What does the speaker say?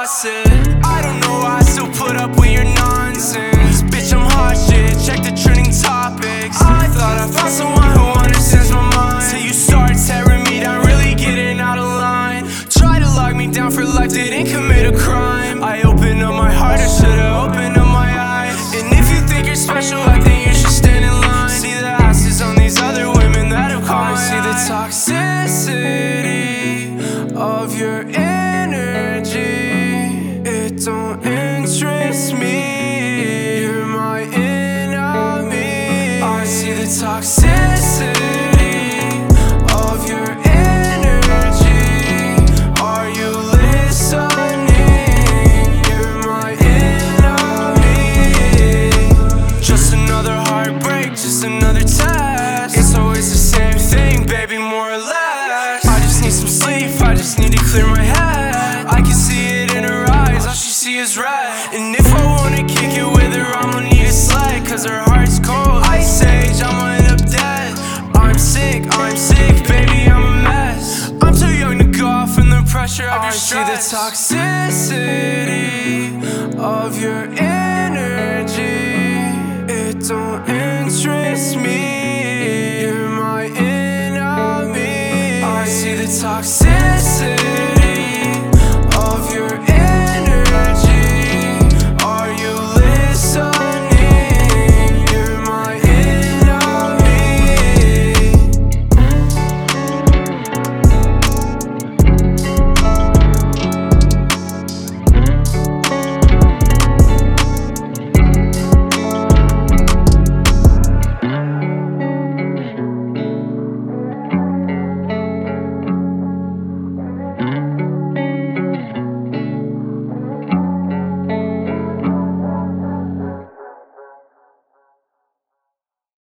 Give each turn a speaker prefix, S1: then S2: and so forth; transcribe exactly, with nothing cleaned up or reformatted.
S1: said, I don't know why I still put up with your nonsense. Bitch, I'm hot shit, check the trending topics. I thought I found someone who understands my mind, till you start tearing me down, really getting out of line. Try to lock me down for life, didn't commit a crime. I opened up my heart, I should've opened up my eyes. And if you think you're special, I think you should stand in line. See the asses on these other women that have caught my eye. See the toxicity of your energy, it don't interest me. You're my enemy. I see the toxicity of your energy. Are you listening? You're my enemy. Just another heartbreak, just another test. It's always the same thing, baby, more or less. I just need some sleep, I just need to clear my head. I can see it in her eyes, all she see is red. And if I wanna kick it with her, I'ma need a sled, cause her heart's cold, ice age, I'ma end up dead. I'm sick, I'm sick, baby, I'm a mess. I'm too young to go off in the pressure of your stress. I see the toxicity of your energy, it don't interest me. You're my enemy. I see the toxicity